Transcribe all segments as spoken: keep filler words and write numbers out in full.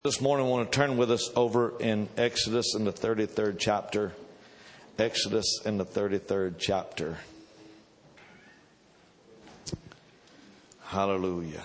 This morning I want to turn with us over in Exodus in the thirty-third chapter. Exodus in the thirty-third chapter. Hallelujah.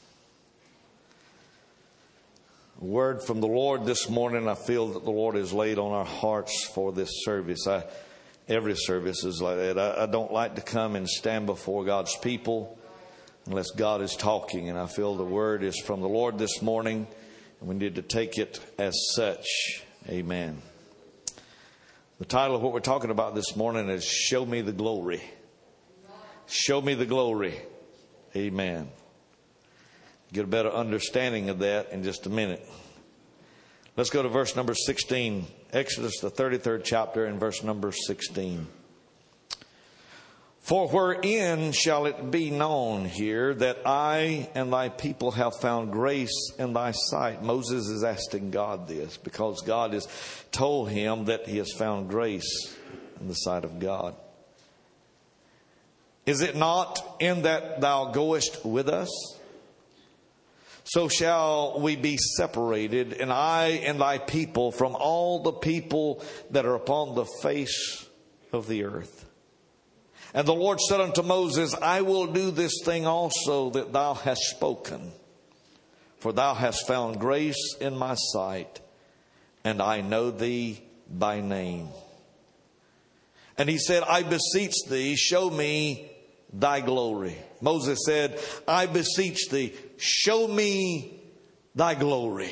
A word from the Lord this morning. I feel that the Lord has laid on our hearts for this service. I, every service is like that. I, I don't like to come and stand before God's people unless God is talking. And I feel the word is from the Lord this morning. We need to take it as such. Amen. The title of what we're talking about this morning is Show Me the Glory. Show me the glory. Amen. Get a better understanding of that in just a minute. Let's go to verse number sixteen. Exodus, the thirty-third chapter, and verse number sixteen. For wherein shall it be known here that I and thy people have found grace in thy sight? Moses is asking God this because God has told him that he has found grace in the sight of God. Is it not in that thou goest with us? So shall we be separated, and I and thy people, from all the people that are upon the face of the earth. And the Lord said unto Moses, I will do this thing also that thou hast spoken. For thou hast found grace in my sight, and I know thee by name. And he said, I beseech thee, show me thy glory. Moses said, I beseech thee, show me thy glory.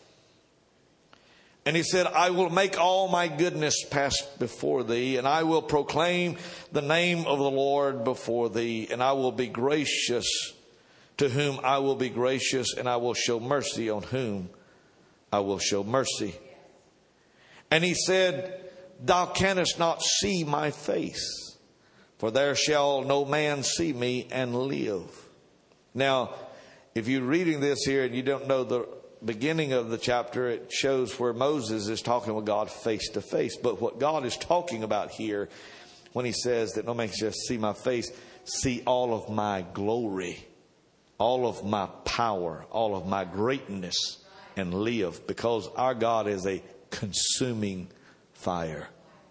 And he said, I will make all my goodness pass before thee, and I will proclaim the name of the Lord before thee, and I will be gracious to whom I will be gracious, and I will show mercy on whom I will show mercy. And he said, thou canst not see my face, for there shall no man see me and live. Now, if you're reading this here and you don't know the beginning of the chapter, it shows where Moses is talking with God face to face. But what God is talking about here when he says that no man can just see my face, see all of my glory, all of my power, all of my greatness, and live, because our God is a consuming fire.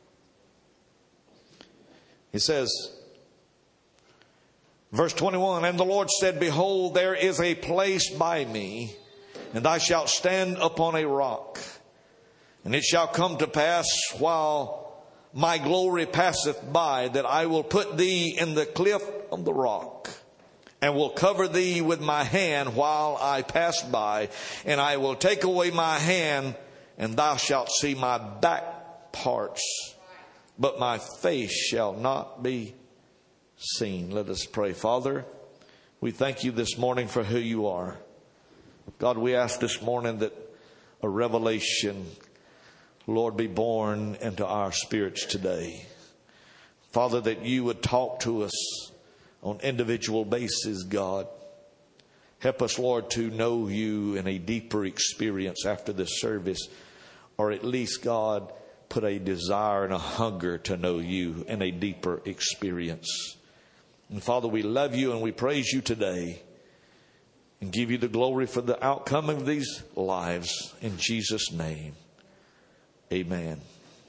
He says, verse twenty-one, and the Lord said, behold, there is a place by me, and thou shalt stand upon a rock. And it shall come to pass while my glory passeth by, that I will put thee in the cliff of the rock, and will cover thee with my hand while I pass by. And I will take away my hand, and thou shalt see my back parts, but my face shall not be seen. Let us pray. Father, we thank you this morning for who you are. God, we ask this morning that a revelation, Lord, be born into our spirits today. Father, that you would talk to us on individual basis, God. Help us, Lord, to know you in a deeper experience after this service. Or at least, God, put a desire and a hunger to know you in a deeper experience. And Father, we love you and we praise you today, and give you the glory for the outcome of these lives. In Jesus' name, amen.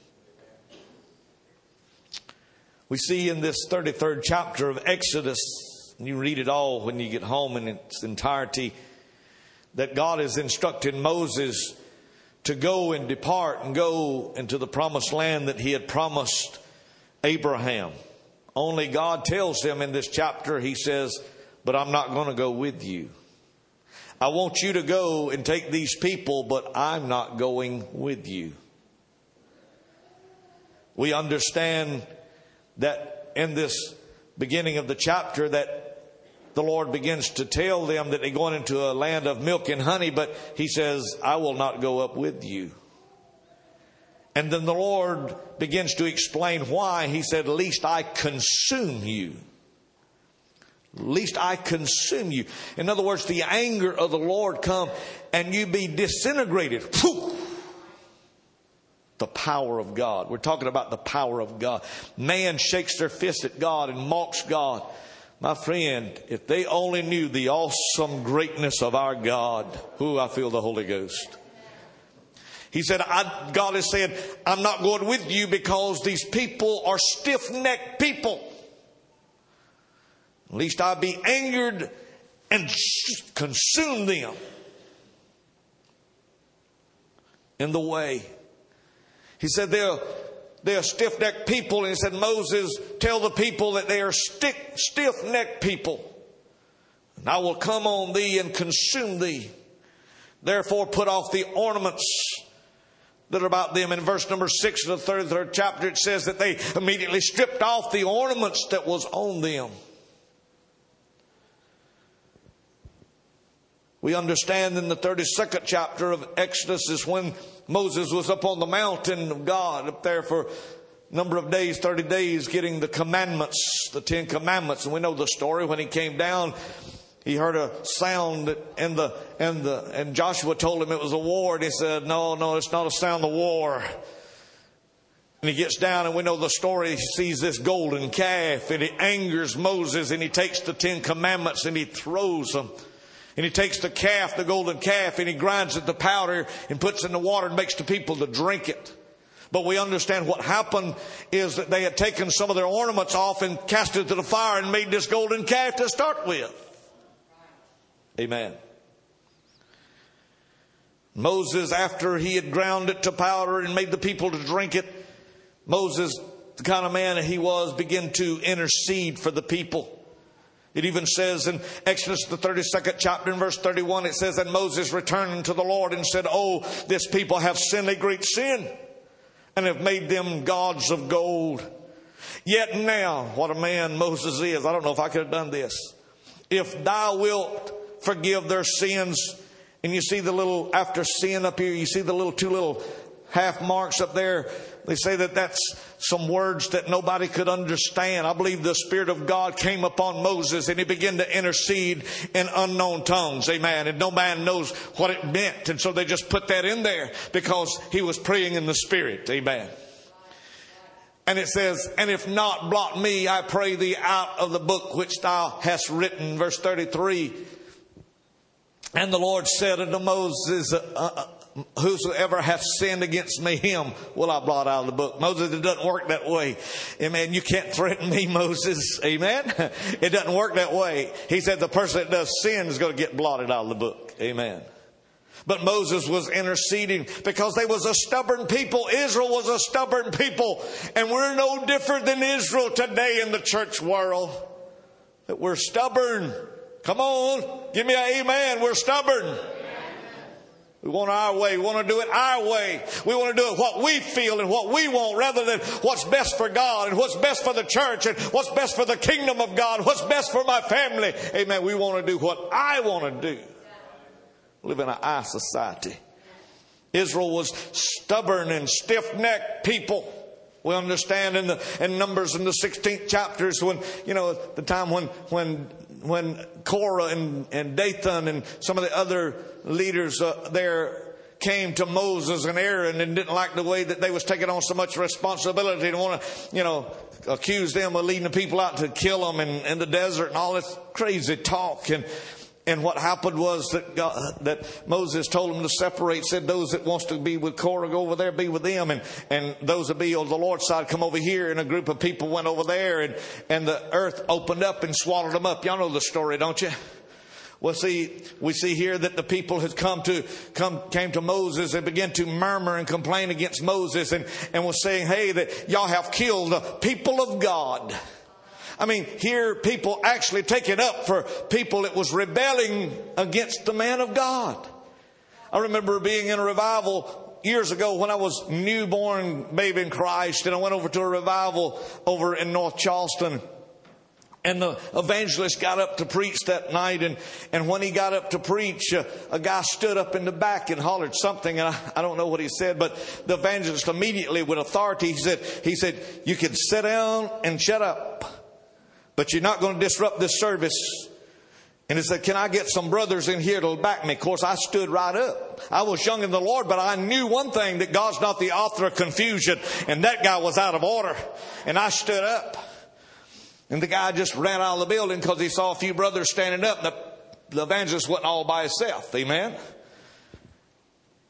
We see in this thirty-third chapter of Exodus, and you read it all when you get home in its entirety, that God has instructed Moses to go and depart and go into the promised land that he had promised Abraham. Only God tells him in this chapter, he says, but I'm not going to go with you. I want you to go and take these people, but I'm not going with you. We understand that in this beginning of the chapter that the Lord begins to tell them that they're going into a land of milk and honey, but he says, I will not go up with you. And then the Lord begins to explain why. He said, lest I consume you. Lest I consume you. In other words, the anger of the Lord come and you be disintegrated. Whew! The power of God. We're talking about the power of God. Man shakes their fist at God and mocks God. My friend, if they only knew the awesome greatness of our God. Ooh, I feel the Holy Ghost. He said, I, God has said, I'm not going with you because these people are stiff-necked people. At least I'll be angered and consume them in the way. He said they're, they're stiff-necked people. And he said, Moses, tell the people that they are stick, stiff-necked people. And I will come on thee and consume thee. Therefore put off the ornaments that are about them. In verse number six of the thirty-third chapter, it says that they immediately stripped off the ornaments that was on them. We understand in the thirty-second chapter of Exodus is when Moses was up on the mountain of God, up there for a number of days, thirty days, getting the commandments, the Ten Commandments. And we know the story. When he came down, he heard a sound, and the and the and Joshua told him it was a war. And he said, no, no, it's not a sound of war. And he gets down, and we know the story. He sees this golden calf, and it angers Moses, and he takes the Ten Commandments and he throws them. And he takes the calf, the golden calf, and he grinds it to powder and puts it in the water and makes the people to drink it. But we understand what happened is that they had taken some of their ornaments off and cast it to the fire and made this golden calf to start with. Amen. Moses, after he had ground it to powder and made the people to drink it, Moses, the kind of man he was, began to intercede for the people. It even says in Exodus, the thirty-second chapter, in verse thirty-one, it says, and Moses returned unto the Lord and said, oh, this people have sinned a great sin and have made them gods of gold. Yet now, what a man Moses is. I don't know if I could have done this. If thou wilt forgive their sins. And you see the little, after sin up here, you see the little, two little half marks up there. They say that that's some words that nobody could understand. I believe the Spirit of God came upon Moses and he began to intercede in unknown tongues. Amen. And no man knows what it meant. And so they just put that in there because he was praying in the Spirit. Amen. And it says, and if not, blot me, I pray thee, out of the book which thou hast written. Verse thirty-three. And the Lord said unto Moses, uh, uh, whosoever hath sinned against me, him will I blot out of the book. Moses, it doesn't work that way. Amen. You can't threaten me, Moses. Amen. It doesn't work that way. He said the person that does sin is going to get blotted out of the book. Amen. But Moses was interceding because they was a stubborn people. Israel was a stubborn people. And we're no different than Israel today in the church world. That we're stubborn. Come on. Give me an amen. We're stubborn. We want our way. We want to do it our way. We want to do it what we feel and what we want rather than what's best for God and what's best for the church and what's best for the kingdom of God, what's best for my family. Amen. We want to do what I want to do. We live in an I society. Israel was stubborn and stiff-necked people. We understand in the in Numbers in the sixteenth chapters when, you know, the time when when when Korah and, and Dathan and some of the other leaders uh, there came to Moses and Aaron and didn't like the way that they was taking on so much responsibility and want to, you know, accuse them of leading the people out to kill them in, in the desert and all this crazy talk. And And what happened was that God, that Moses told them to separate, said those that wants to be with Korah, go over there, be with them. And, and those that be on the Lord's side, come over here. And a group of people went over there and, and the earth opened up and swallowed them up. Y'all know the story, don't you? Well, see, we see here that the people had come to, come, came to Moses and began to murmur and complain against Moses and, and was saying, hey, that y'all have killed the people of God. I mean, here people actually take it up for people that was rebelling against the man of God. I remember being in a revival years ago when I was newborn baby in Christ, and I went over to a revival over in North Charleston. And the evangelist got up to preach that night. And, and when he got up to preach, uh, a guy stood up in the back and hollered something. And I, I don't know what he said, but the evangelist immediately with authority, he said, he said, you can sit down and shut up, but you're not going to disrupt this service. And he said, can I get some brothers in here to back me? Of course, I stood right up. I was young in the Lord, but I knew one thing, that God's not the author of confusion. And that guy was out of order. And I stood up. And the guy just ran out of the building because he saw a few brothers standing up. The, the evangelist wasn't all by himself. Amen.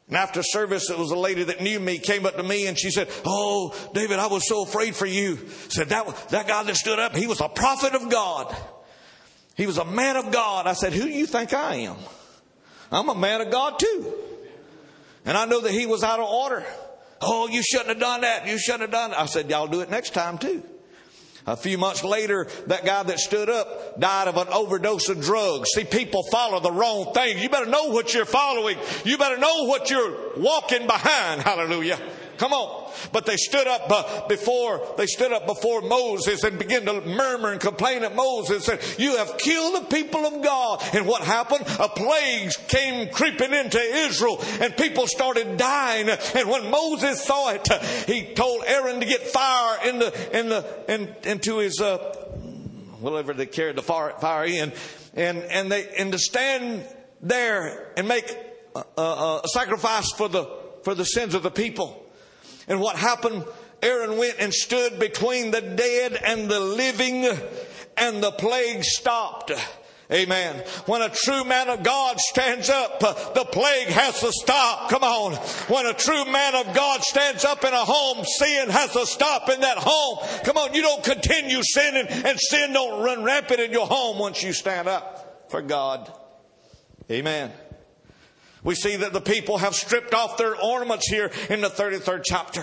And after service, it was a lady that knew me, came up to me and she said, "Oh, David, I was so afraid for you." Said, that, that guy that stood up, he was a prophet of God. He was a man of God. I said, "Who do you think I am? I'm a man of God too." And I know that he was out of order. "Oh, you shouldn't have done that. You shouldn't have done that." I said, "Y'all do it next time too." A few months later, that guy that stood up died of an overdose of drugs. See, people follow the wrong thing. You better know what you're following. You better know what you're walking behind. Hallelujah. Come on. But they stood up uh, before they stood up before Moses and began to murmur and complain at Moses and said, "You have killed the people of God." And what happened? A plague came creeping into Israel and people started dying. And when Moses saw it, he told Aaron to get fire in the in the in, into his uh, whatever they carried the fire, fire in, and and they and to stand there and make a, a, a sacrifice for the for the sins of the people. And what happened? Aaron went and stood between the dead and the living, and the plague stopped. Amen. When a true man of God stands up, the plague has to stop. Come on. When a true man of God stands up in a home, sin has to stop in that home. Come on. You don't continue sinning, and sin don't run rampant in your home once you stand up for God. Amen. We see that the people have stripped off their ornaments here in the thirty-third chapter.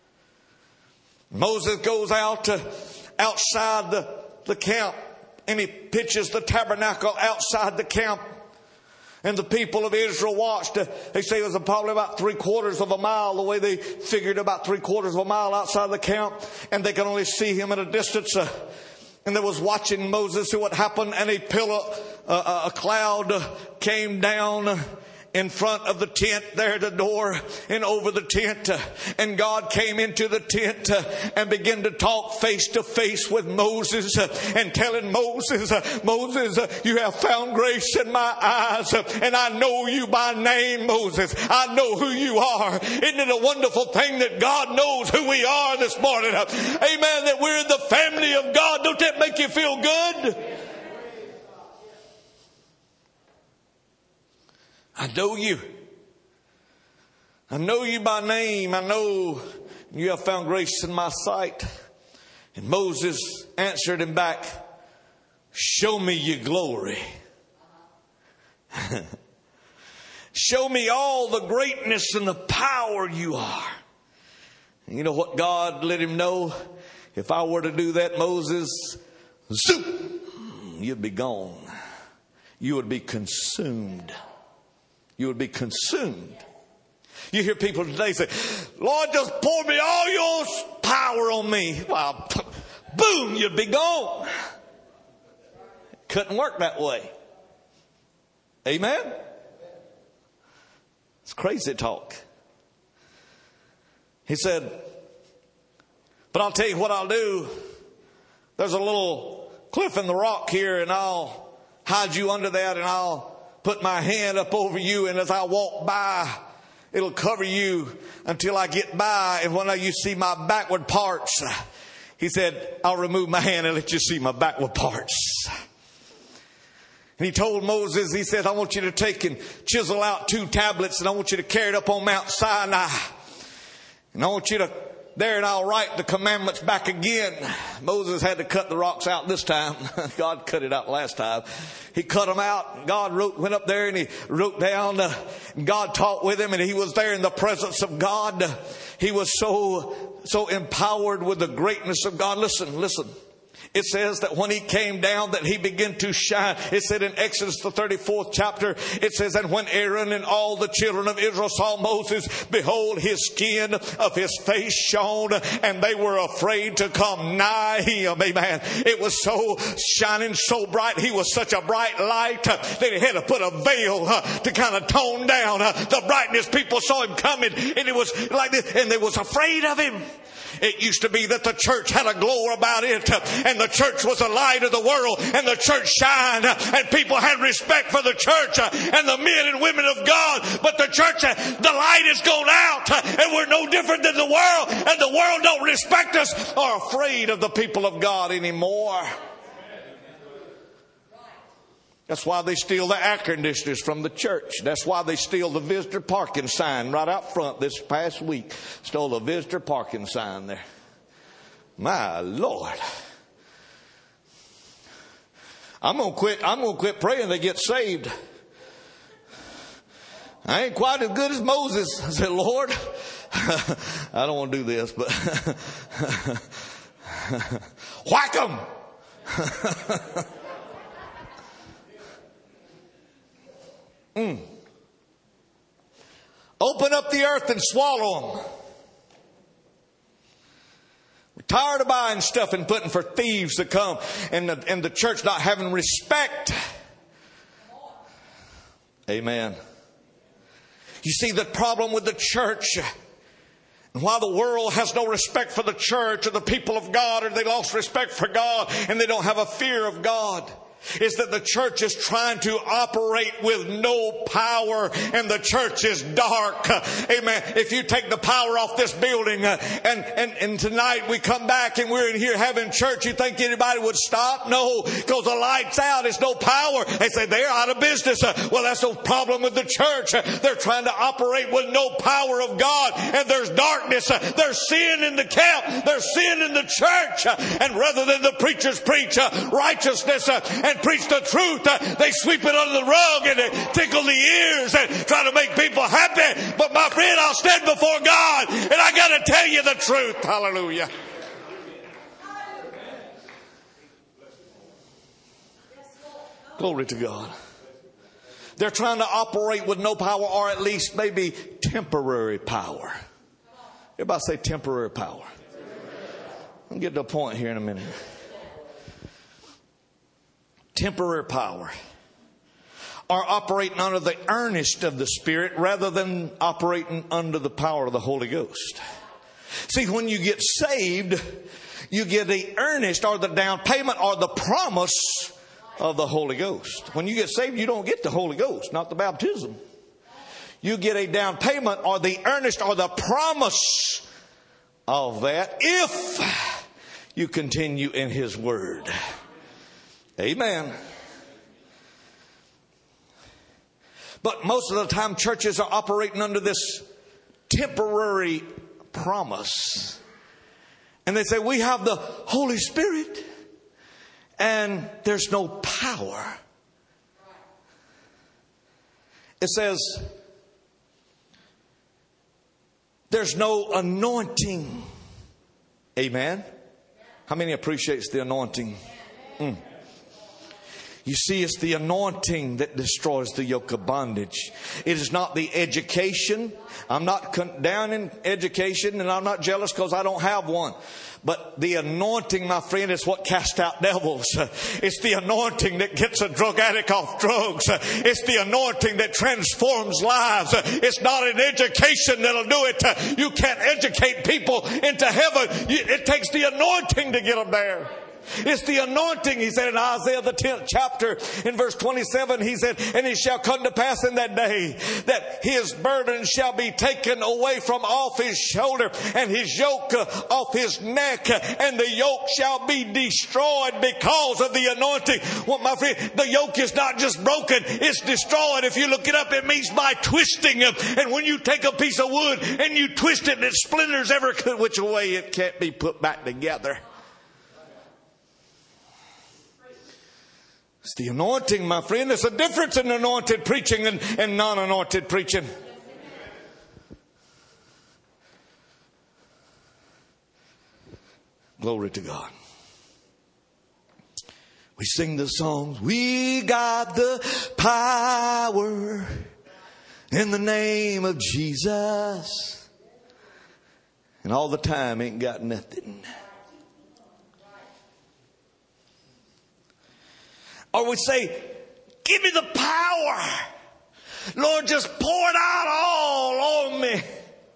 Moses goes out to outside the, the camp, and he pitches the tabernacle outside the camp. And the people of Israel watched. They say it was probably about three quarters of a mile, the way they figured, about three quarters of a mile outside the camp. And they could only see him at a distance. Uh, and they was watching Moses see what happened. And a pillar, uh, a cloud came down in front of the tent there, the door, and over the tent. And God came into the tent and began to talk face to face with Moses and telling Moses, "Moses, you have found grace in my eyes, and I know you by name, Moses. I know who you are." Isn't it a wonderful thing that God knows who we are this morning? Amen. That we're in the family of God. Don't that make you feel good? I know you. I know you by name. I know you have found grace in my sight. And Moses answered him back, "Show me your glory. Show me all the greatness and the power you are." And you know what God let him know? If I were to do that, Moses, zoop, you'd be gone. You would be consumed. You would be consumed. You hear people today say, "Lord, just pour me all your power on me." Well, boom, you'd be gone. Couldn't work that way. Amen? It's crazy talk. He said, "But I'll tell you what I'll do. There's a little cliff in the rock here, and I'll hide you under that, and I'll put my hand up over you, and as I walk by, it'll cover you until I get by. And when you see my backward parts," he said, "I'll remove my hand and let you see my backward parts." And he told Moses, he said, "I want you to take and chisel out two tablets, and I want you to carry it up on Mount Sinai. And I want you to, there, and I'll write the commandments back again." Moses had to cut the rocks out this time. God cut it out last time. He cut them out. God wrote, went up there and he wrote down. Uh, God talked with him, and he was there in the presence of God. He was so, so empowered with the greatness of God. Listen, listen. It says that when he came down, that he began to shine. It said in Exodus, the thirty-fourth chapter, it says, "And when Aaron and all the children of Israel saw Moses, behold, his skin of his face shone, and they were afraid to come nigh him." Amen. It was so shining so bright. He was such a bright light that he had to put a veil to kind of tone down the brightness. People saw him coming, and it was like this, and they was afraid of him. It used to be that the church had a glow about it, and the church was the light of the world, and the church shined, and people had respect for the church and the men and women of God. But the church, the light has gone out, and we're no different than the world, and the world don't respect us or afraid of the people of God anymore. That's why they steal the air conditioners from the church. That's why they steal the visitor parking sign right out front this past week. Stole the visitor parking sign there. My Lord. I'm going to quit. I'm going to quit praying they get saved. I ain't quite as good as Moses. I said, Lord, I don't want to do this, but whack them. mm. Open up the earth and swallow them. We're tired of buying stuff and putting for thieves to come, and the, and the church not having respect. Amen. You see, the problem with the church, and why the world has no respect for the church or the people of God, or they lost respect for God and they don't have a fear of God, is that the church is trying to operate with no power, and the church is dark. Amen. If you take the power off this building uh, and, and, and tonight we come back and we're in here having church, you think anybody would stop? No, because the light's out. It's no power. They say they're out of business. Uh, well, that's the problem with the church. Uh, they're trying to operate with no power of God, and there's darkness. Uh, there's sin in the camp. There's sin in the church. Uh, and rather than the preachers preach uh, righteousness uh, and preach the truth, uh, they sweep it under the rug and they tickle the ears and try to make people happy. But my friend, I'll stand before God and I got to tell you the truth. Hallelujah. Glory to God. They're trying to operate with no power, or at least maybe temporary power. Everybody say temporary power. I'll get to a point here in a minute. Temporary power, are operating under the earnest of the Spirit rather than operating under the power of the Holy Ghost. See, when you get saved, you get the earnest or the down payment or the promise of the Holy Ghost. When you get saved, you don't get the Holy Ghost, not the baptism. You get a down payment or the earnest or the promise of that if you continue in His Word. Amen. But most of the time churches are operating under this temporary promise. And they say, we have the Holy Spirit and there's no power. It says there's no anointing. Amen. How many appreciates the anointing? Mm. You see, it's the anointing that destroys the yoke of bondage. It is not the education. I'm not con- down in education, and I'm not jealous because I don't have one. But the anointing, my friend, is what casts out devils. It's the anointing that gets a drug addict off drugs. It's the anointing that transforms lives. It's not an education that'll do it. You can't educate people into heaven. It takes the anointing to get them there. It's the anointing, he said in Isaiah the tenth chapter in verse twenty-seven, he said, and it shall come to pass in that day that his burden shall be taken away from off his shoulder and his yoke uh, off his neck, and the yoke shall be destroyed because of the anointing. Well, my friend, the yoke is not just broken, it's destroyed. If you look it up, it means by twisting. And when you take a piece of wood and you twist it and it splinters every which way, it can't be put back together. It's the anointing, my friend. There's a difference in anointed preaching and, and non-anointed preaching. Glory to God. We sing the songs. We got the power in the name of Jesus. And all the time ain't got nothing. Or we say, give me the power. Lord, just pour it out all on me.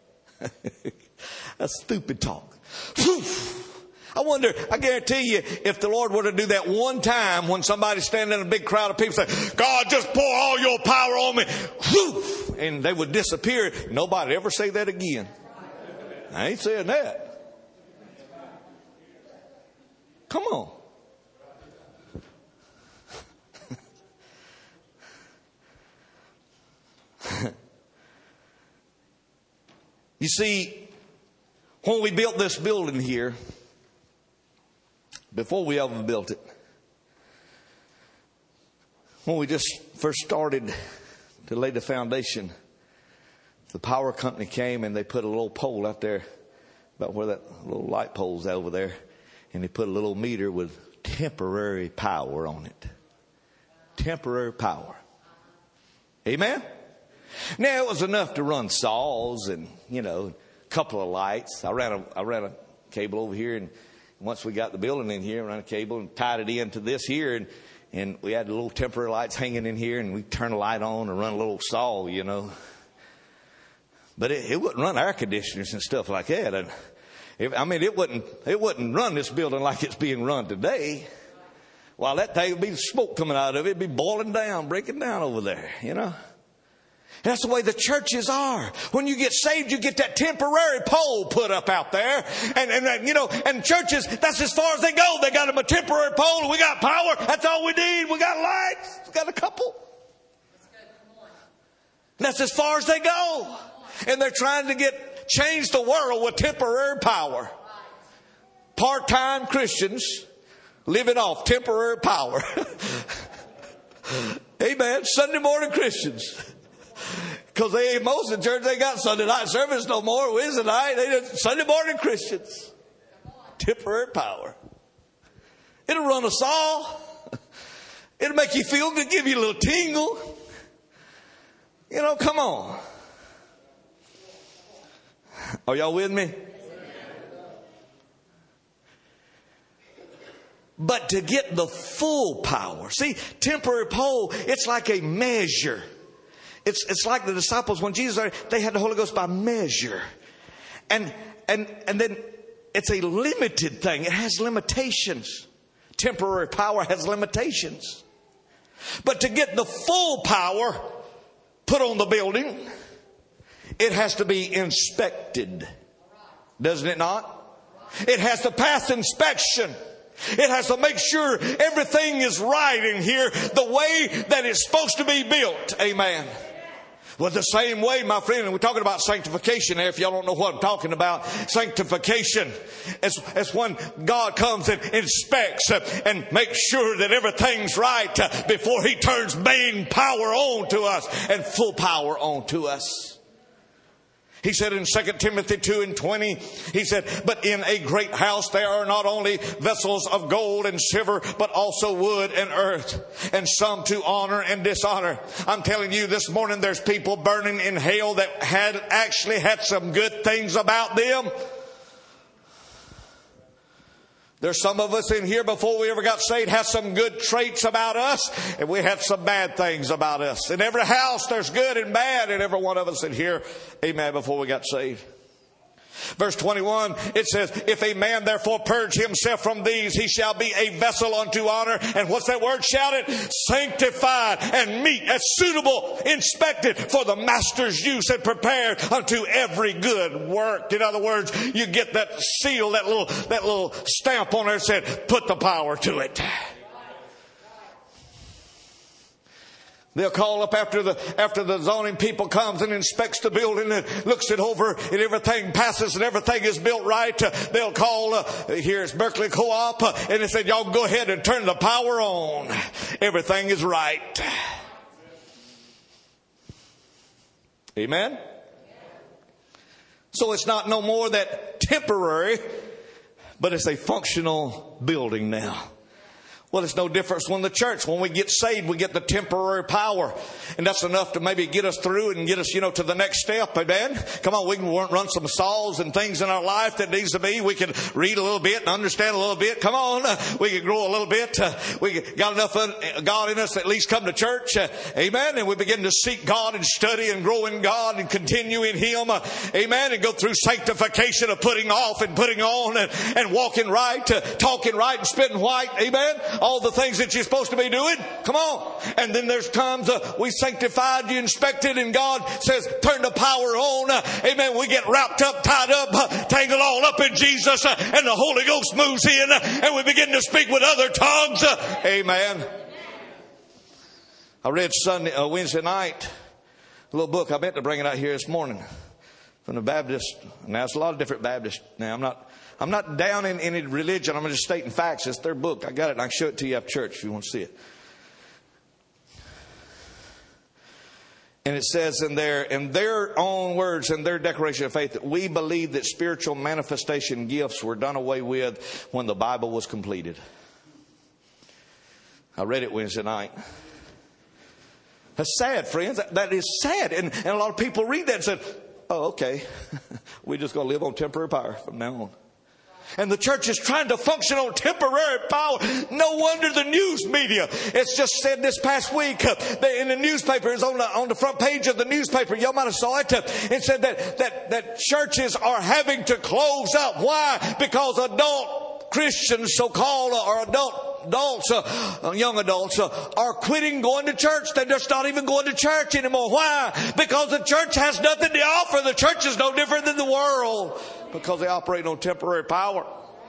That's stupid talk. Whew. I wonder, I guarantee you, if the Lord were to do that one time when somebody's standing in a big crowd of people say, God, just pour all your power on me. Whew. And they would disappear. Nobody ever say that again. I ain't saying that. Come on. You see, when we built this building here, before we ever built it, when we just first started to lay the foundation, the power company came and they put a little pole out there about where that little light pole's over there. And they put a little meter with temporary power on it. Temporary power. Amen? Now, it was enough to run saws and, you know, a couple of lights. I ran a, I ran a cable over here, and once we got the building in here, I ran a cable and tied it into this here, and, and we had the little temporary lights hanging in here, and we turn a light on and run a little saw, you know. But it, it wouldn't run air conditioners and stuff like that. And it, I mean, it wouldn't, it wouldn't run this building like it's being run today. While that thing would be smoke coming out of it, it'd be boiling down, breaking down over there, you know. That's the way the churches are. When you get saved, you get that temporary pole put up out there. And, and you know, and churches, that's as far as they go. They got them a temporary pole, and we got power. That's all we need. We got lights. We got a couple. That's as far as they go. And they're trying to get, change the world with temporary power. Part-time Christians living off temporary power. Amen. Sunday morning Christians. Because they ain't most of the church, they got Sunday night service no more. Wednesday night, they just Sunday morning Christians. Temporary power. It'll run us all. It'll make you feel good, give you a little tingle. You know, come on. Are y'all with me? But to get the full power. See, temporary pole, it's like a measure. It's it's like the disciples when Jesus, they had the Holy Ghost by measure. And and and then it's a limited thing. It has limitations. Temporary power has limitations. But to get the full power put on the building, it has to be inspected. Doesn't it not? It has to pass inspection. It has to make sure everything is right in here the way that it's supposed to be built. Amen. Well, the same way, my friend, and we're talking about sanctification there. If y'all don't know what I'm talking about, sanctification is, is when God comes and inspects and makes sure that everything's right before He turns main power on to us and full power on to us. He said in Second Timothy two and twenty, he said, but in a great house there are not only vessels of gold and silver, but also wood and earth, and some to honor and dishonor. I'm telling you this morning, there's people burning in hell that had actually had some good things about them. There's some of us in here before we ever got saved have some good traits about us, and we have some bad things about us. In every house there's good and bad in every one of us in here. Amen. Before we got saved. Verse twenty-one, it says, if a man therefore purge himself from these, he shall be a vessel unto honor. And what's that word shouted? Sanctified and meet as suitable, inspected for the master's use, and prepared unto every good work. In other words, you get that seal, that little, that little stamp on there that said, put the power to it. They'll call up after the after the zoning people comes and inspects the building and looks it over and everything passes and everything is built right. Uh, they'll call, uh, here's Berkeley Co-op, uh, and they said, y'all go ahead and turn the power on. Everything is right. Amen? So it's not no more that temporary, but it's a functional building now. Well, it's no difference when the church, when we get saved, we get the temporary power. And that's enough to maybe get us through and get us, you know, to the next step. Amen. Come on, we can run some saws and things in our life that needs to be. We can read a little bit and understand a little bit. Come on. Uh, we can grow a little bit. Uh, we got enough God in us to at least come to church. Uh, amen. And we begin to seek God and study and grow in God and continue in Him. Uh, amen. And go through sanctification of putting off and putting on and, and walking right, uh, talking right and spitting white. Amen. All the things that you're supposed to be doing. Come on. And then there's times uh, we sanctified, you inspected, and God says, turn the power on. Uh, amen. We get wrapped up, tied up, uh, tangled all up in Jesus, uh, and the Holy Ghost moves in, uh, and we begin to speak with other tongues. Uh, amen. I read Sunday, uh, Wednesday night, a little book. I meant to bring it out here this morning. from the Baptist. Now, it's a lot of different Baptists. Now, I'm not I'm not down in any religion. I'm just stating facts. It's their book. I got it. And I can show it to you after church if you want to see it. And it says in their, in their own words, in their declaration of faith, that we believe that spiritual manifestation gifts were done away with when the Bible was completed. I read it Wednesday night. That's sad, friends. That, that is sad. And, and a lot of people read that and said, oh, okay. We're just going to live on temporary power from now on. And the church is trying to function on temporary power. No wonder the news media. It's just said this past week uh, in the newspaper, it's on the, on the front page of the newspaper. Y'all might have saw it. Uh, it said that, that, that churches are having to close up. Why? Because adult Christians, so-called, or adult adults, uh, young adults, uh, are quitting going to church. They're just not even going to church anymore. Why? Because the church has nothing to offer. The church is no different than the world because they operate on temporary power.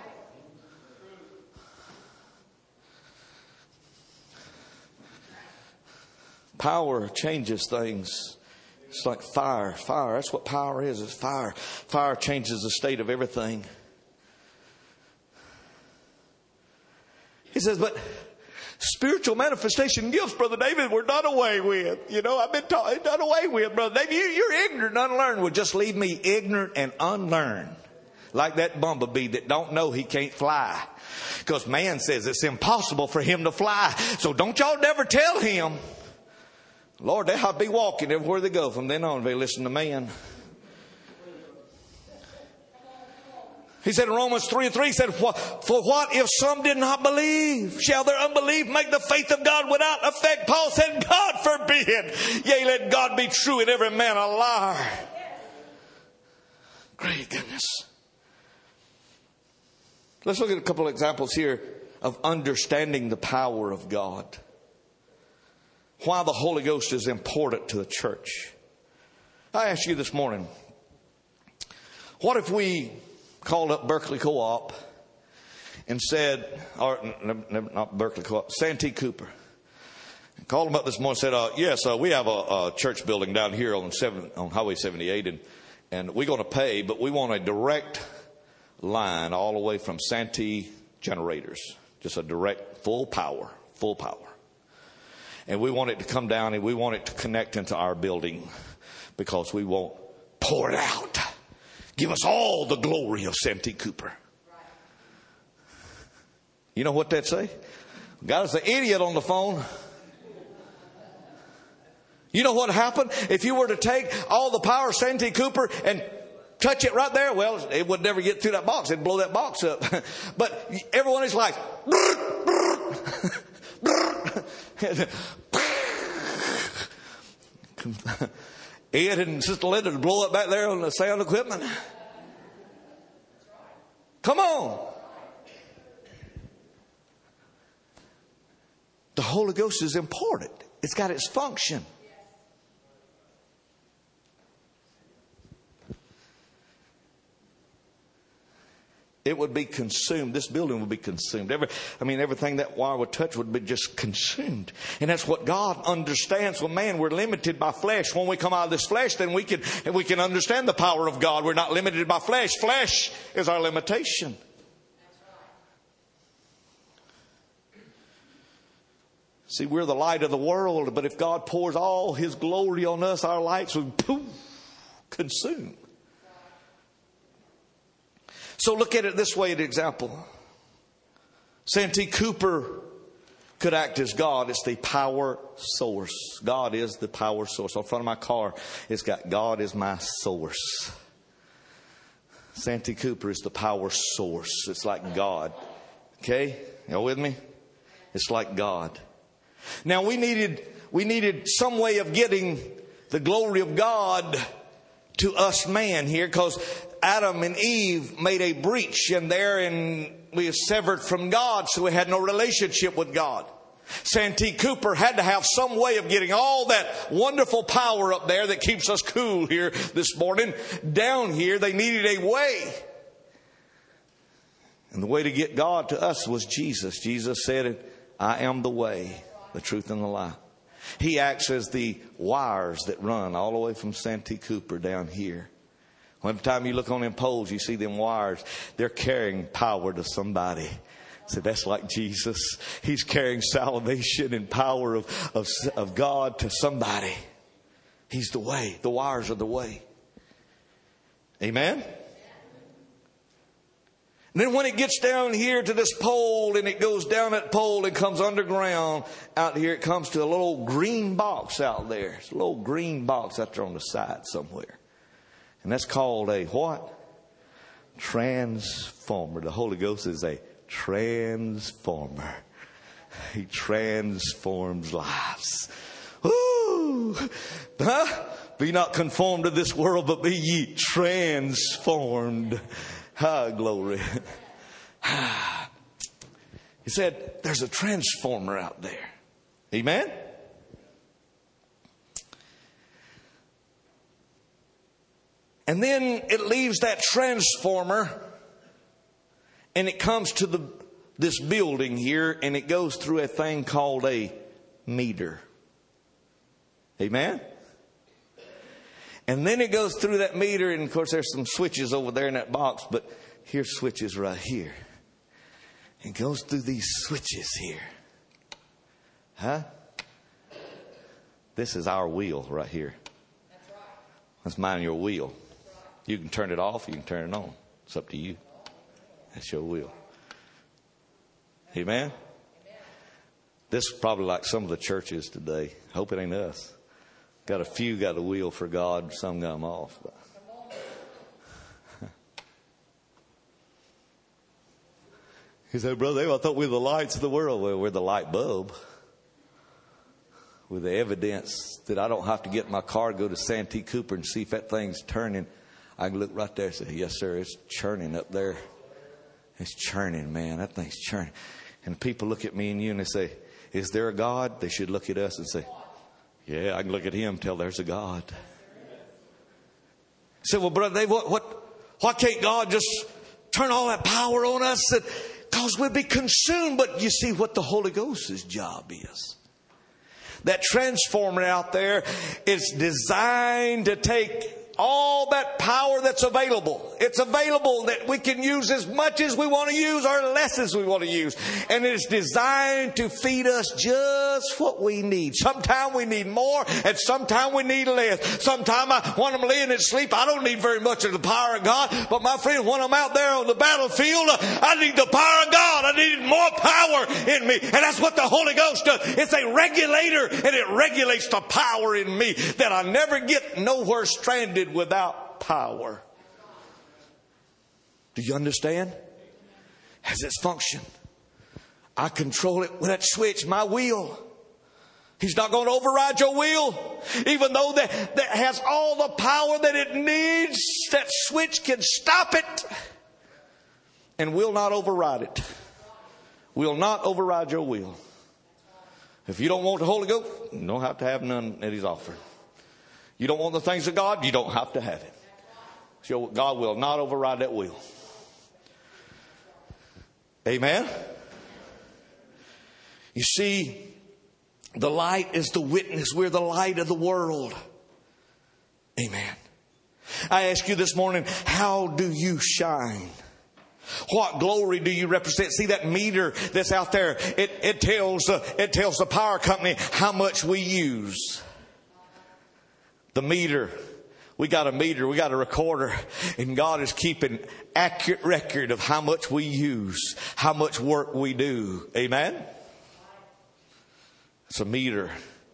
Power changes things. It's like fire. Fire, that's what power is. It's fire. Fire changes the state of everything. He says, but spiritual manifestation gifts, Brother David, were done away with. You know, I've been taught, done away with, Brother David. You, you're ignorant and unlearned. Well, just leave me ignorant and unlearned. Like that bumblebee that don't know he can't fly. Because man says it's impossible for him to fly. So don't y'all never tell him. Lord, they'll be walking everywhere they go from then on if they listen to man. He said in Romans three and three, he said, for what if some did not believe? Shall their unbelief make the faith of God without effect? Paul said, God forbid. Yea, let God be true and every man a liar. Great goodness. Let's look at a couple of examples here of understanding the power of God. Why the Holy Ghost is important to the church. I ask you this morning, what if we called up Berkeley Co-op and said, or not Berkeley Co-op, Santee Cooper. Called them up this morning and said, uh, yes, uh, we have a, a church building down here on seven, on Highway seventy-eight, and, and we're going to pay, but we want a direct line all the way from Santee generators. Just a direct, full power, full power. And we want it to come down and we want it to connect into our building because we won't pour it out. Give us all the glory of Santee Cooper. You know what they'd say? Got us an idiot on the phone. You know what happened? If you were to take all the power of Santee Cooper and touch it right there, well, it would never get through that box. It'd blow that box up. But everyone is like, Ed and Sister Linda to blow up back there on the sound equipment. Come on. The Holy Ghost is important. It's got its function. It would be consumed. This building would be consumed. Every, I mean, everything that wire would touch would be just consumed. And that's what God understands. Well, man, we're limited by flesh. When we come out of this flesh, then we can, we can understand the power of God. We're not limited by flesh. Flesh is our limitation. See, we're the light of the world. But if God pours all His glory on us, our lights will poof, consume. So look at it this way, an example. Santee Cooper could act as God. It's the power source. God is the power source. On front of my car, it's got God is my source. Santee Cooper is the power source. It's like God. Okay? Y'all with me? It's like God. Now we needed, we needed some way of getting the glory of God to us man here, because Adam and Eve made a breach in there and we were severed from God, so we had no relationship with God. Santee Cooper had to have some way of getting all that wonderful power up there that keeps us cool here this morning down here. They needed a way. And the way to get God to us was Jesus. Jesus said, I am the way, the truth, and the life. He acts as the wires that run all the way from Santee Cooper down here. One time you look on them poles, you see them wires. They're carrying power to somebody. So that's like Jesus. He's carrying salvation and power of, of, of God to somebody. He's the way. The wires are the way. Amen? And then when it gets down here to this pole and it goes down that pole and comes underground out here, it comes to a little green box out there. It's a little green box out there on the side somewhere. And that's called a what? Transformer. The Holy Ghost is a transformer. He transforms lives. Woo! Huh? Be not conformed to this world, but be ye transformed. Ah, glory. He said, there's a transformer out there. Amen? And then it leaves that transformer and it comes to the this building here and it goes through a thing called a meter. Amen? And then it goes through that meter, and of course there's some switches over there in that box, but here's switches right here. It goes through these switches here. Huh? This is our wheel right here. That's mine, your wheel. You can turn it off, you can turn it on. It's up to you. That's your wheel. Amen? This is probably like some of the churches today. Hope it ain't us. Got a few got a wheel for God, some got them off. But. He said, Brother, I thought we were the lights of the world. Well, we're the light bulb. With the evidence that I don't have to get in my car, go to Santee Cooper and see if that thing's turning. I can look right there and say, yes, sir, it's churning up there. It's churning, man. That thing's churning. And people look at me and you and they say, is there a God? They should look at us and say, yeah, I can look at him and tell there's a God. I said, well, brother, Dave, what, what, why can't God just turn all that power on us? Because we'll be consumed. But you see what the Holy Ghost's job is. That transformer out there is designed to take all that power that's available. It's available that we can use as much as we want to use or less as we want to use. And it's designed to feed us just what we need. Sometimes we need more and sometimes we need less. Sometimes I, when I'm laying in sleep, I don't need very much of the power of God. But my friend, when I'm out there on the battlefield, I need the power of God. I need more power in me. And that's what the Holy Ghost does. It's a regulator and it regulates the power in me that I never get nowhere stranded without power. Do you understand? Has its function. I control it with that switch, my wheel. He's not going to override your wheel. Even though that, that has all the power that it needs, that switch can stop it and will not override it. Will not override your will. If you don't want the Holy Ghost, you don't have to have none that He's offering. You don't want the things of God, you don't have to have it. So God will not override that will. Amen? You see, the light is the witness. We're the light of the world. Amen. I ask you this morning, how do you shine? What glory do you represent? See that meter that's out there? It, it tells uh, it tells the power company how much we use. The meter. We got a meter. We got a recorder. And God is keeping accurate record of how much we use. How much work we do. Amen? It's a meter.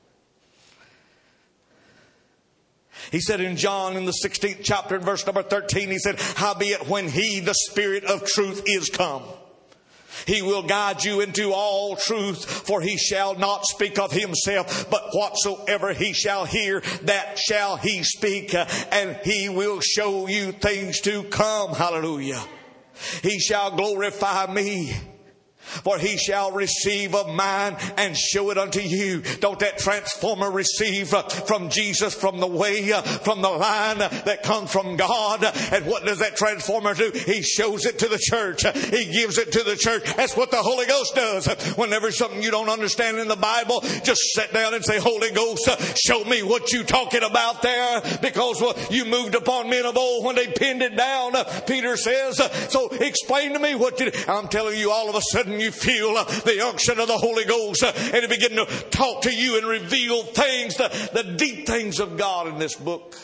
He said in John in the sixteenth chapter in verse number thirteen, he said, howbeit when He, the Spirit of truth, is come, He will guide you into all truth, for He shall not speak of Himself, but whatsoever He shall hear, that shall He speak, and He will show you things to come. Hallelujah. He shall glorify me. For he shall receive of mine and show it unto you. Don't that transformer receive from Jesus, from the way, from the line that comes from God? And what does that transformer do? He shows it to the church. He gives it to the church. That's what the Holy Ghost does. Whenever something you don't understand in the Bible, just sit down and say, Holy Ghost, show me what you're talking about there. Because you moved upon men of old when they pinned it down, Peter says. So explain to me what you... I'm telling you, all of a sudden you feel the unction of the Holy Ghost, and it begin to talk to you and reveal things, the, the deep things of God in this book.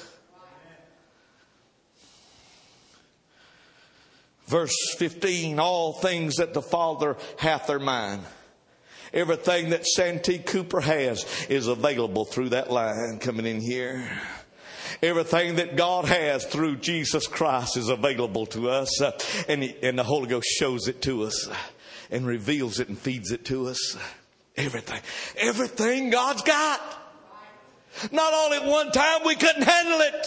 Verse fifteen, all things that the Father hath are mine. Everything that Santee Cooper has is available through that line coming in here. Everything that God has through Jesus Christ is available to us, uh, and, he, and the Holy Ghost shows it to us and reveals it and feeds it to us. Everything. Everything God's got. Not all at one time, we couldn't handle it.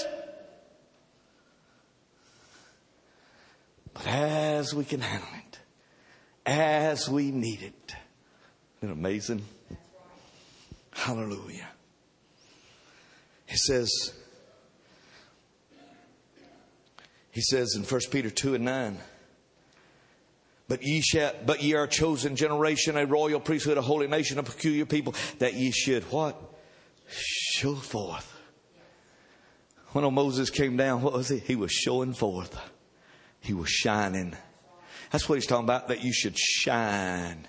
But as we can handle it, as we need it. Isn't it amazing? Hallelujah. He says, he says in First Peter two and nine, But ye shall, but ye are a chosen generation, a royal priesthood, a holy nation, a peculiar people, that ye should what? Show forth. When old Moses came down, what was he? He was showing forth. He was shining. That's what he's talking about, that you should shine.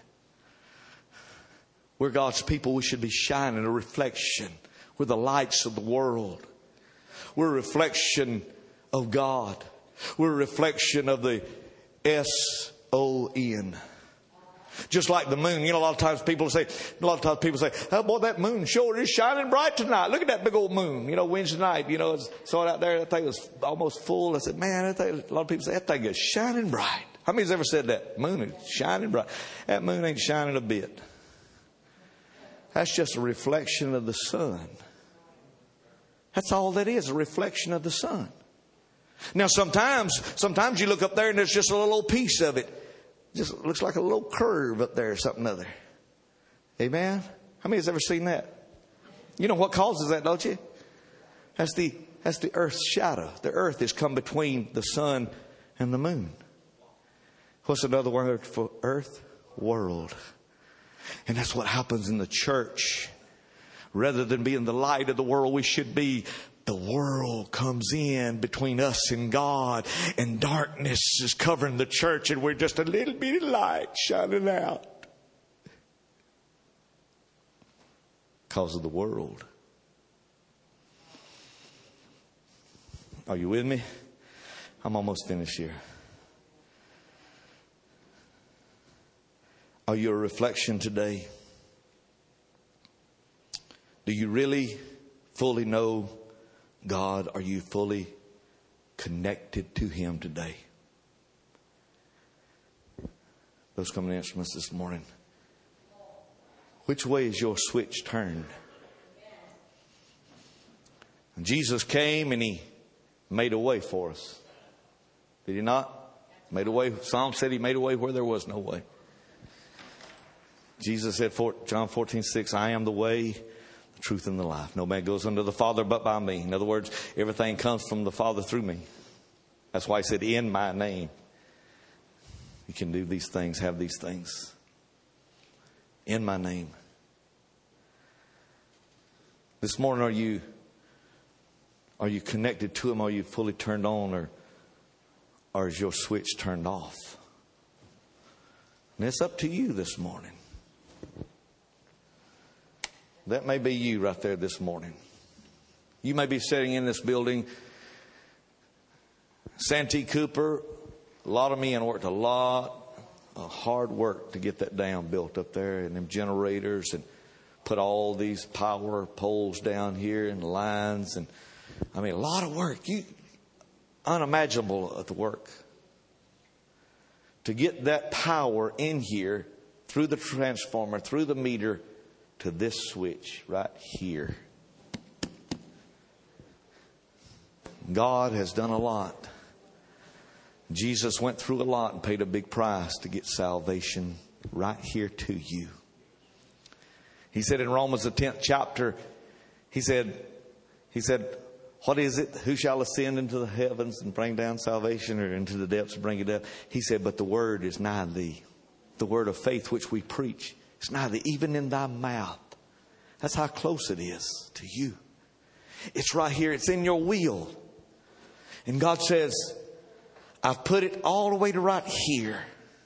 We're God's people. We should be shining, a reflection. We're the lights of the world. We're a reflection of God. We're a reflection of the S O N. Just like the moon. You know, a lot of times people say, a lot of times people say, oh boy, that moon sure is shining bright tonight. Look at that big old moon. You know, Wednesday night, you know, I saw it out there. That thing was almost full. I said, man, that thing, a lot of people say, that thing is shining bright. How many's ever said that? Moon is shining bright. That moon ain't shining a bit. That's just a reflection of the sun. That's all that is, a reflection of the sun. Now sometimes, sometimes you look up there and there's just a little piece of it. Just looks like a little curve up there or something other. Amen? How many has ever seen that? You know what causes that, don't you? That's the, that's the earth's shadow. The earth has come between the sun and the moon. What's another word for earth? World. And that's what happens in the church. Rather than being the light of the world, we should be. The world comes in between us and God, and darkness is covering the church, and we're just a little bitty light shining out. Because of the world. Are you with me? I'm almost finished here. Are you a reflection today? Do you really fully know God? Are you fully connected to Him today? Those coming to instruments this morning. Which way is your switch turned? And Jesus came and He made a way for us. Did He not? Made a way. Psalm said He made a way where there was no way. Jesus said, John fourteen six, I am the way, the truth, and the life. No man goes unto the Father but by me. In other words, everything comes from the Father through me. That's why He said, in my name. You can do these things, have these things. In my name. This morning, are you, are you connected to Him? Are you fully turned on? Or, or is your switch turned off? And it's up to you this morning. That may be you right there this morning. You may be sitting in this building. Santee Cooper, a lot of men worked a lot of hard work to get that dam built up there, and them generators, and put all these power poles down here and lines, and I mean a lot of work. You unimaginable at the work to get that power in here through the transformer, through the meter, to this switch right here. God has done a lot. Jesus went through a lot and paid a big price to get salvation right here to you. He said in Romans the tenth chapter, he said, he said, what is it? Who shall ascend into the heavens and bring down salvation, or into the depths and bring it up? He said, but the word is nigh thee. The word of faith which we preach is nigh thee, even in thy mouth. That's how close it is to you. It's right here. It's in your will. And God says, I've put it all the way to right here.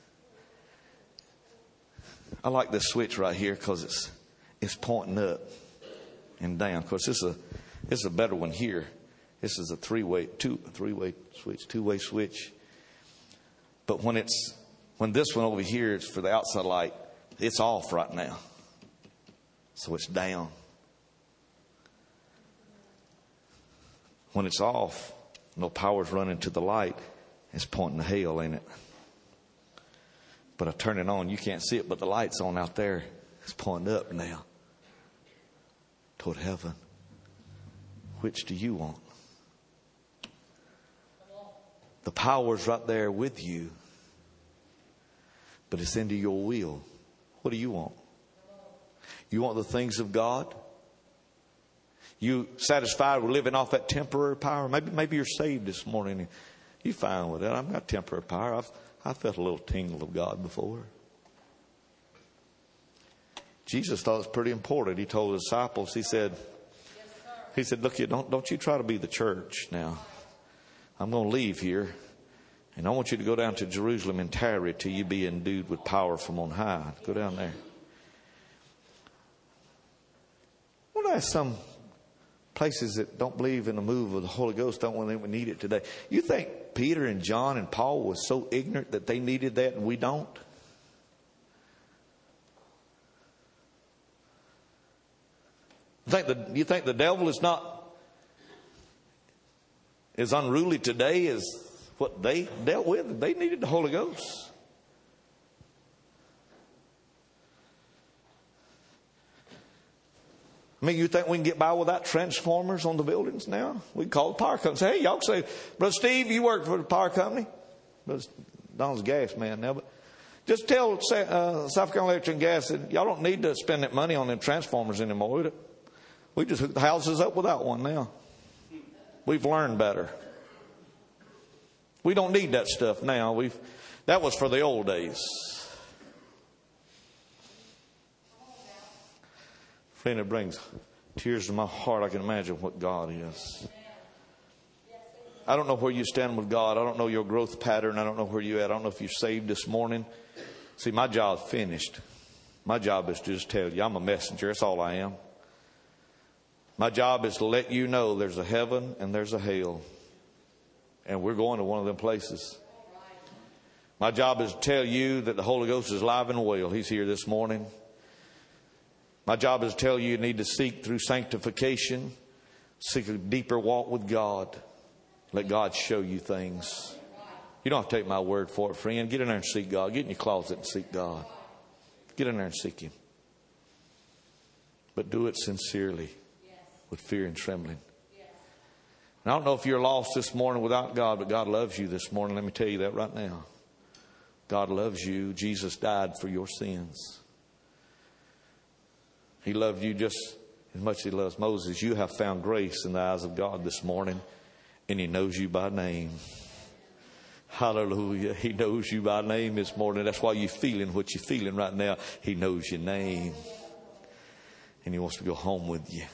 I like this switch right here because it's it's pointing up and down. Of course, this is a this is a better one here. This is a three-way, two three-way switch, two-way switch. But when it's when this one over here is for the outside light, it's off right now. So it's down. When it's off, no power's running to the light. It's pointing to hell, ain't it? But I turn it on, you can't see it, but the light's on out there. It's pointing up now toward heaven. Which do you want? The power's right there with you, but it's into your will. What do you want? You want the things of God? You satisfied with living off that temporary power? Maybe maybe you're saved this morning and you're fine with that. I've got temporary power. I've I felt a little tingle of God before. Jesus thought it was pretty important. He told the disciples, he said, he said, look, you don't don't you try to be the church now. I'm going to leave here, and I want you to go down to Jerusalem and tarry till you be endued with power from on high. Go down there. I want to ask some places that don't believe in the move of the Holy Ghost, don't want to need it today. You think Peter and John and Paul was so ignorant that they needed that and we don't? You think the, you think the devil is not as unruly today as what they dealt with? They needed the Holy Ghost. I mean, you think we can get by without transformers on the buildings now? We can call the power company and say, hey, y'all say, Brother Steve, you work for the power company? Brother Donald's a gas man now, but just tell uh, South Carolina Electric and Gas that y'all don't need to spend that money on them transformers anymore. We just hook the houses up without one now. We've learned better. We don't need that stuff now. We've that was for the old days. Friend, it brings tears to my heart. I can imagine what God is. I don't know where you stand with God. I don't know your growth pattern. I don't know where you're at. I don't know if you're saved this morning. See, my job's finished. My job is to just tell you I'm a messenger. That's all I am. My job is to let you know there's a heaven and there's a hell. And we're going to one of them places. My job is to tell you that the Holy Ghost is alive and well. He's here this morning. My job is to tell you you need to seek through sanctification, seek a deeper walk with God. Let God show you things. You don't have to take my word for it, friend. Get in there and seek God. Get in your closet and seek God. Get in there and seek Him. But do it sincerely, with fear and trembling. And I don't know if you're lost this morning without God, but God loves you this morning. Let me tell you that right now. God loves you. Jesus died for your sins. He loved you just as much as He loves Moses. You have found grace in the eyes of God this morning, and He knows you by name. Hallelujah. He knows you by name this morning. That's why you're feeling what you're feeling right now. He knows your name, and He wants to go home with you.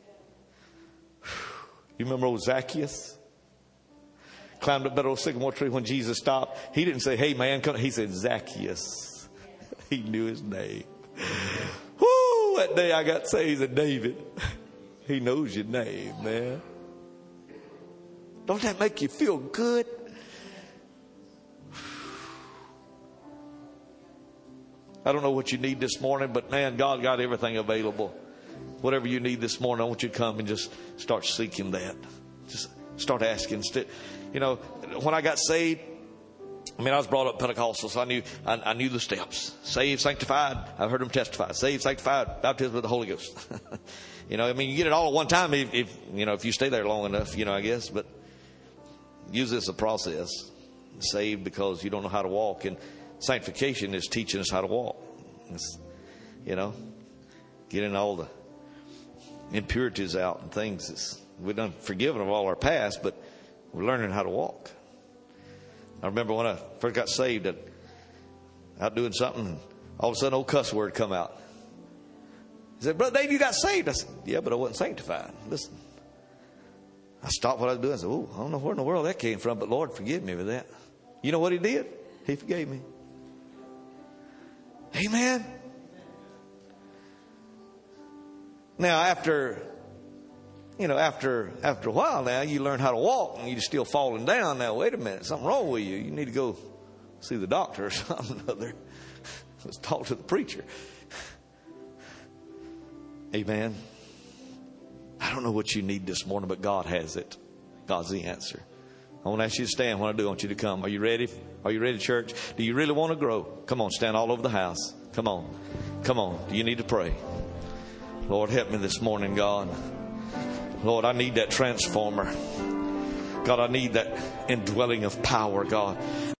You remember old Zacchaeus? Climbed up that old sycamore tree when Jesus stopped. He didn't say, hey man, come. He said Zacchaeus. He knew his name. Woo! That day I got saved. He said, David, He knows your name, man. Don't that make you feel good? I don't know what you need this morning, but man, God got everything available. Whatever you need this morning, I want you to come and just start seeking that. Just start asking. You know, when I got saved, I mean, I was brought up Pentecostal, so I knew I, I knew the steps. Saved, sanctified. I've heard them testify. Saved, sanctified, baptized with the Holy Ghost. You know, I mean, you get it all at one time if, if you know if you stay there long enough. You know, I guess, but use this as a process. Saved because you don't know how to walk, and Sanctification is teaching us how to walk. It's, you know, getting all the impurities out and things. It's, we've done forgiven of all our past, but we're learning how to walk. I remember when I first got saved, that out doing something, and all of a sudden, old cuss word come out. He said, "Brother Dave, you got saved." I said, "Yeah, but I wasn't sanctified." Listen, I stopped what I was doing. I said, "Oh, I don't know where in the world that came from, but Lord, forgive me for that." You know what He did? He forgave me. Amen. Now, after, you know, after after a while now, you learn how to walk, and you're still falling down. Now, wait a minute, something wrong with you. You need to go see the doctor or something or other. Let's talk to the preacher. Amen. I don't know what you need this morning, but God has it. God's the answer. I want to ask you to stand. When I do, I want you to come. Are you ready? Are you ready, church? Do you really want to grow? Come on, stand all over the house. Come on. Come on. Do you need to pray? Lord, help me this morning, God. Lord, I need that transformer. God, I need that indwelling of power, God.